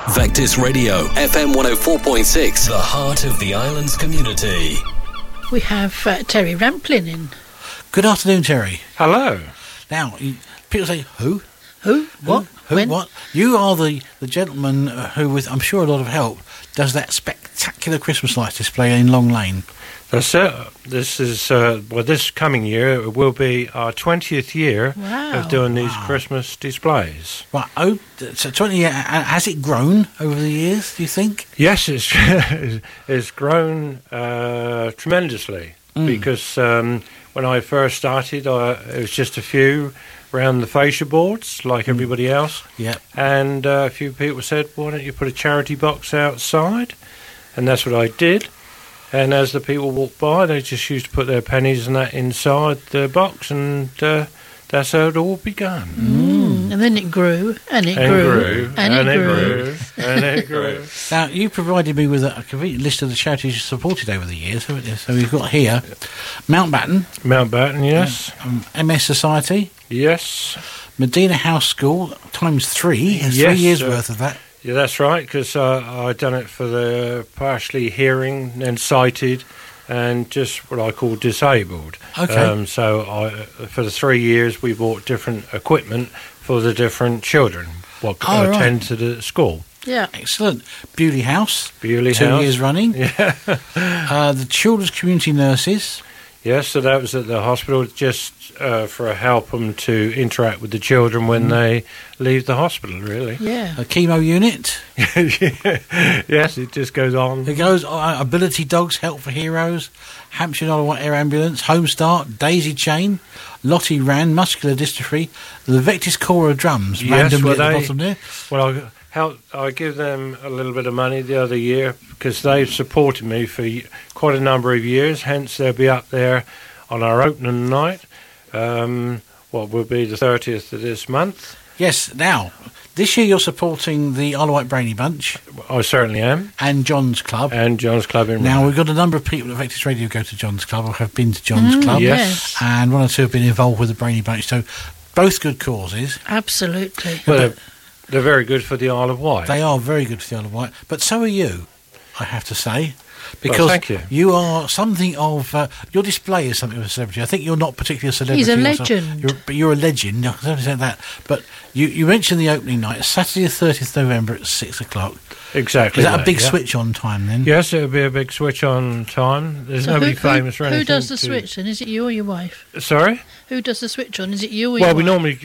Vectis Radio, FM 104.6, the heart of the island's community. We have Terry Ramplin in. Good afternoon, Terry. Hello. Now, people say, who? Who? What? Who? When? What? You are the gentleman who, with I'm sure a lot of help, does that spectacular Christmas lights display in Long Lane. That's it. This is, this coming year it will be our 20th year of doing these Christmas displays. Right, so 20 years, has it grown over the years, do you think? Yes, it's grown tremendously because when I first started, it was just a few around the fascia boards, like everybody else. Yeah. And a few people said, why don't you put a charity box outside? And that's what I did. And as the people walked by, they just used to put their pennies and that inside the box, and that's how it all began. And then it grew, and it grew, and it grew, and it grew. Now, you provided me with a complete list of the charities you supported over the years, haven't you? So we've got here Mountbatten. Mountbatten, yes. MS Society. Yes. Medina House School, times 3. There's 3 years worth of that. Yeah, that's right, because I've done it for the partially hearing and sighted and just what I call disabled. Okay. So for the 3 years, we bought different equipment for the different children attend to the school. Yeah. Excellent. Bewley House. 2 House. years running. Yeah. The Children's Community Nurses. Yes, so that was at the hospital just for help them to interact with the children when they leave the hospital, really. Yeah. A chemo unit. Yes, it just goes on. It goes Ability Dogs, Help for Heroes, Hampshire Isle White Air Ambulance, Home Start, Daisy Chain, Lottie Ran, Muscular Dystrophy, the Vectis Cora Drums, randomly at the bottom there. Well, I give them a little bit of money the other year because they've supported me for quite a number of years, hence they'll be up there on our opening night, what will be the 30th of this month. Yes, now, this year you're supporting the Isle of Wight Brainy Bunch. I certainly am. And John's Club. And John's Club in Now, we've got a number of people at Vectis Radio who go to John's Club or have been to John's Club. Yes. And one or two have been involved with the Brainy Bunch, so both good causes. Absolutely. Well, they're very good for the Isle of Wight. They are very good for the Isle of Wight, but so are you, I have to say. Because thank you. You are something of... your display is something of a celebrity. I think you're not particularly a celebrity. He's a legend. But you're a legend. I can say that. But you mentioned the opening night, Saturday the 30th of November at 6 o'clock. Exactly. Is that a big switch on time then? Yes, it'll be a big switch on time. There's nobody famous or anything. Who does the switch then? Is it you or your wife? Sorry? Who does the switch on? Is it you or your wife? We normally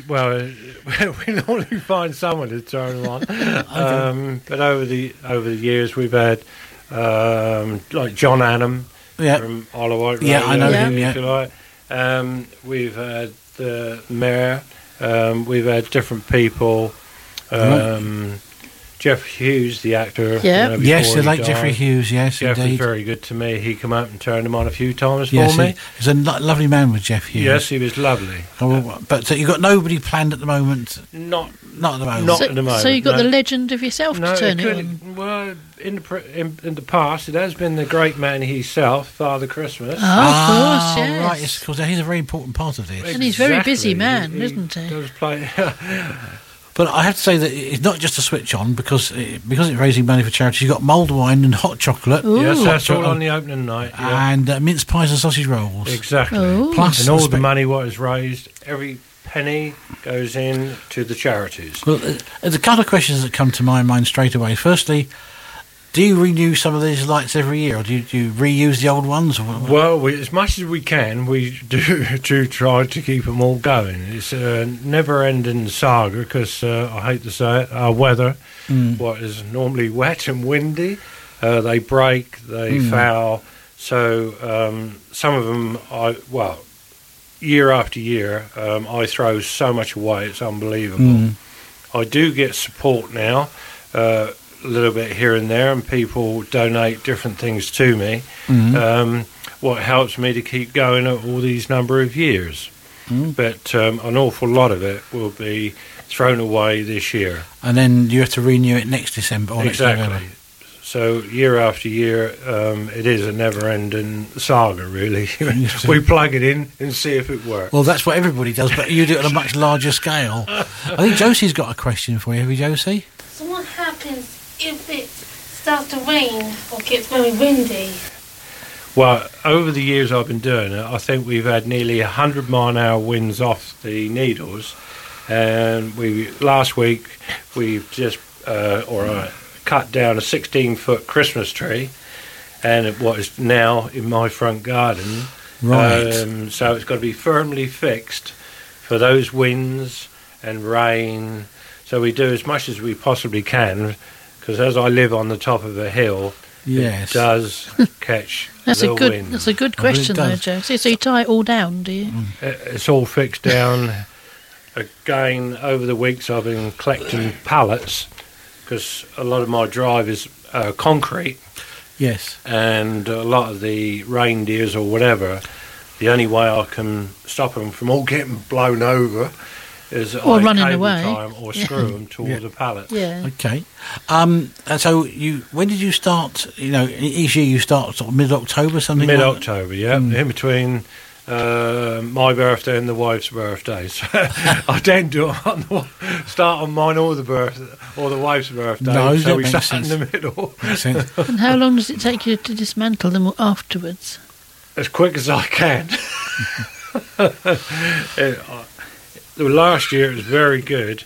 find someone to turn them on. Okay. But over the years we've had like John Annam from Isle of Wight. Yeah, I know him. If you like. We've had the mayor. We've had different people. Jeff Hughes, the actor. Yeah. Yes, the late Jeffrey Hughes, yes, Jeff indeed. was very good to me. He came up and turned him on a few times for me. He's a lovely man with Jeff Hughes. Yes, he was lovely. But you've got nobody planned at the moment? Not at the moment. Not at the moment. So you've got the legend of yourself to turn it on? Well, in the past, it has been the great man himself, Father Christmas. Oh, of course, yes. Right, yes, of course. He's a very important part of this. And he's a very busy man, isn't he? Does play... But I have to say that it's not just a switch on because it's raising money for charity. You've got mulled wine and hot chocolate. Ooh. Yes, that's all on the opening night. Yeah. And mince pies and sausage rolls. Exactly. Ooh. Plus and all the money what is raised, every penny goes in to the charities. Well, there's a couple of questions that come to my mind straight away. Firstly, do you renew some of these lights every year, or do you reuse the old ones? Well, as much as we can, we do try to keep them all going. It's a never-ending saga because, I hate to say it, our weather, what is normally wet and windy, they break, they foul. So some of them, year after year, I throw so much away, it's unbelievable. I do get support now, a little bit here and there, and people donate different things to me. What helps me to keep going at all these number of years. But an awful lot of it will be thrown away this year. And then you have to renew it next December or exactly. next November. So year after year, it is a never-ending saga, really. We plug it in and see if it works. Well, that's what everybody does, but you do it on a much larger scale. I think Josie's got a question for you. Have you, Josie? So what happens if it starts to rain or gets very windy? Well, over the years I've been doing it, I think we've had nearly 100 mile-an-hour winds off the Needles, and last week we've just cut down a 16-foot Christmas tree, and what is now in my front garden. Right. So it's got to be firmly fixed for those winds and rain. So we do as much as we possibly can, because as I live on the top of a hill, Yes. it does catch That's the a good. wind. That's a good I bet it question, though, does. Joe. So you tie it all down, do you? It's all fixed down. Again, over the weeks I've been collecting pallets, because a lot of my drive is concrete, Yes. and a lot of the reindeers or whatever, the only way I can stop them from all getting blown over is Or I running cable away. tie 'em or screw them to Yeah. the pallet. Yeah. Okay. And so when did you start? Each year you start sort of mid-October, something. Mid-October, yeah, in between my birthday and the wife's birthday. So I don't do it on start on mine or the wife's birthday. No, so that we makes start sense. in the middle. Makes sense. And how long does it take you to dismantle them afterwards? As quick as I can. Last year it was very good.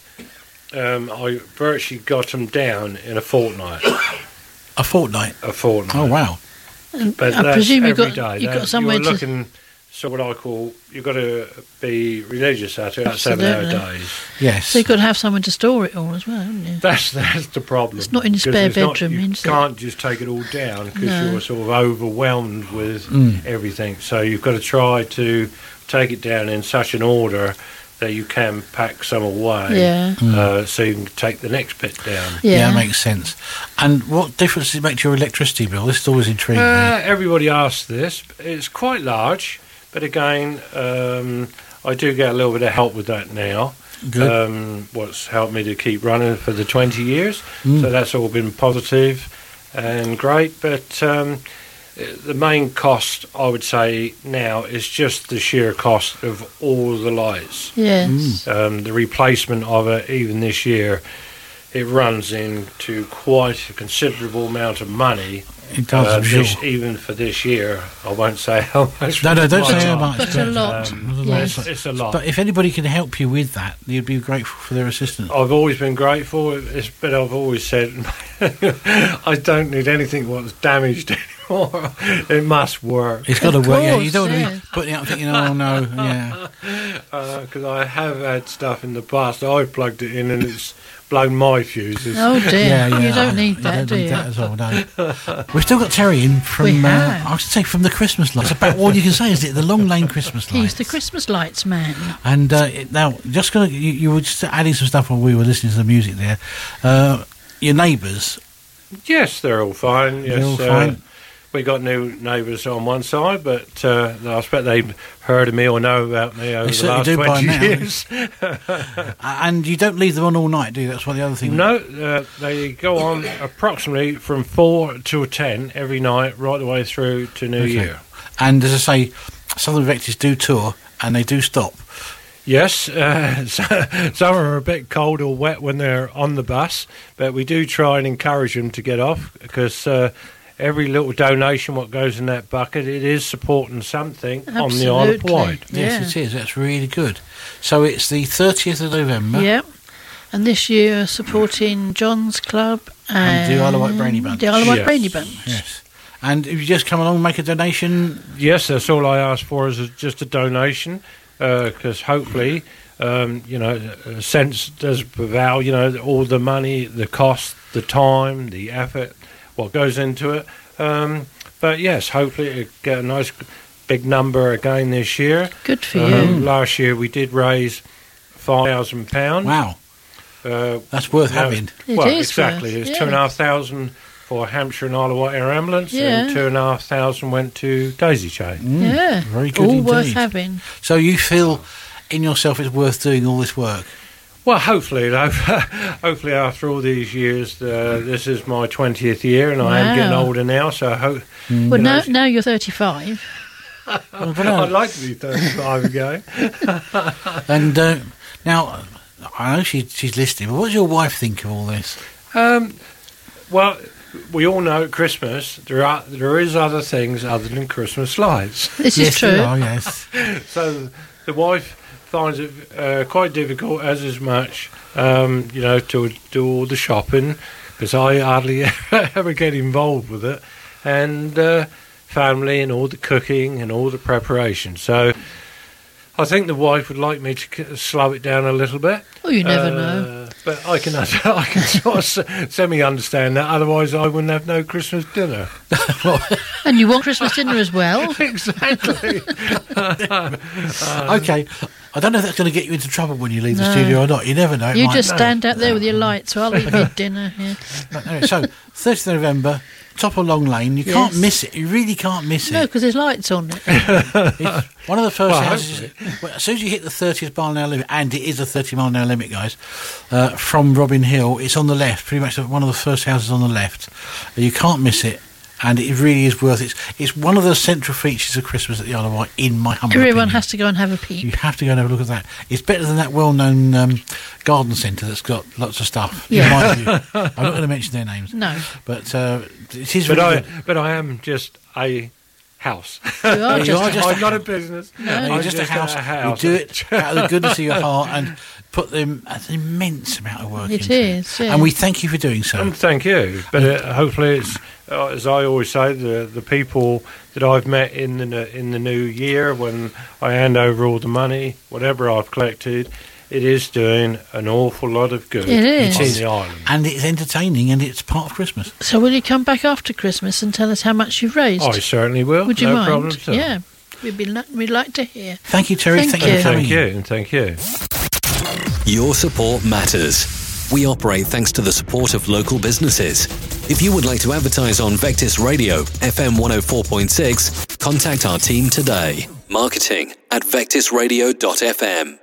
I virtually got them down in a fortnight. A fortnight. Oh wow. And But I that's presume every you've got day. somewhere You're to. looking, so what I call, you've got to be religious at it, 7-hour Absolutely. days. Yes. So you've got to have somewhere to store it all as well, haven't you? That's the problem. It's not in your 'Cause spare it's not- bedroom, You is it? can't just take it all down because No. you're sort of overwhelmed with everything. So you've got to try to take it down in such an order that you can pack some away, Yeah. so you can take the next bit down. Yeah, that makes sense. And what difference does it make to your electricity bill? This has always intrigued me. Everybody asks this. It's quite large, but again, I do get a little bit of help with that now. Good. What's helped me to keep running for the 20 years. So that's all been positive and great. But the main cost, I would say, now is just the sheer cost of all the lights. Yes. The replacement of it, even this year, it runs into quite a considerable amount of money. It does, I'm sure. Even for this year. I won't say how much. No, don't say how much. much. But a lot. Yes. It's a lot. But if anybody can help you with that, you'd be grateful for their assistance. I've always been grateful, but I've always said I don't need anything what's damaged anymore. It must work. It's got to work. Yeah, you course, don't want to yeah. be putting it up thinking, "Oh no, yeah." Because I have had stuff in the past. I've plugged it in and it's blown my fuses. Oh dear. Yeah, yeah. You don't need that, don't do need you? that at all, no. We've still got Terry in from. We have. I should say from the Christmas lights. About all you can say is it the Long Lane Christmas lights. He's the Christmas lights man. And now, just gonna you were just adding some stuff while we were listening to the music there. Your neighbours, Yes, they're all fine. Yes, they're all fine. we got new neighbours on one side, but I expect they've heard of me or know about me over They the last certainly do by 20 now. years. And you don't leave them on all night, do you? That's one of the other things. No, they go on approximately from 4 to 10 every night, right the way through to New Okay. Year. And as I say, Southern Vectors do tour and they do stop. Yes, some are a bit cold or wet when they're on the bus, but we do try and encourage them to get off because every little donation what goes in that bucket, it is supporting something on the Isle of Absolutely. Wight. Yes, it is. That's really good. So it's the 30th of November. Yep. And this year supporting John's Club And the Isle of Wight Brainy Bunch. The Isle of Wight Yes. Brainy Bunch. Yes. And if you just come along and make a donation, Yes, that's all I ask for is just a donation because hopefully, a sense does prevail, all the money, the cost, the time, the effort, what goes into it. But yes, hopefully it get a nice big number again this year. Good for you. Last year we did raise £5,000. wow, that's worth Now, having. It well, is exactly. worth, It's yeah. £2,500 for Hampshire and Isle of Wight Air Ambulance, Yeah. and £2,500 went to Daisy Chain. Yeah. Very good All indeed. worth having. So you feel in yourself it's worth doing all this work? Well, hopefully, though. Hopefully, after all these years, this is my 20th year, and I am getting Wow. older now. So I hope. Well, now you're 35. I'd like to be 35 again. And now, I know she's listening, but what does your wife think of all this? Well, we all know at Christmas there is other things other than Christmas lights. This is true. Yes. So the wife finds it quite difficult, as is much, to do all the shopping, because I hardly ever get involved with it, and family and all the cooking and all the preparation. So I think the wife would like me to slow it down a little bit. Oh, you never know. But I can sort of semi-understand that. Otherwise, I wouldn't have no Christmas dinner. And you want Christmas dinner as well? Exactly. Okay. I don't know if that's going to get you into trouble when you leave the studio or not. You never know. You just stand out there with your lights while I eat my dinner. Yeah. Anyway, so, 30th of November, top of Long Lane. You can't miss it. You really can't miss it. No, because there's lights on it. It's one of the first houses. Well, as soon as you hit the 30th mile an hour limit, and it is a 30 mile an hour limit, guys, from Robin Hill, it's on the left. Pretty much one of the first houses on the left. You can't miss it. And it really is worth it. It's one of the central features of Christmas at the Isle of Wight, in my humble opinion. Everyone has to go and have a peek. You have to go and have a look at that. It's better than that well-known garden centre that's got lots of stuff. Yeah. I'm not going to mention their names. No. But it is really good. But I am just a house. You are just I'm not a business. No, you're I'm just a house. You do it out of the goodness of your heart and put them an immense amount of work It into is, yeah. And we thank you for doing so. Thank you. But hopefully it's, as I always say, the people that I've met in the new year, when I hand over all the money, whatever I've collected, it is doing an awful lot of good It is. on the island. And it's entertaining and it's part of Christmas. So will you come back after Christmas and tell us how much you've raised? I certainly will. Would you no mind? problem at all. Yeah. We'd like to hear. Thank you, Terry. Thank Thank you you. for coming Thank you. Your support matters. We operate thanks to the support of local businesses. If you would like to advertise on Vectis Radio, FM 104.6, contact our team today. Marketing@vectisradio.fm.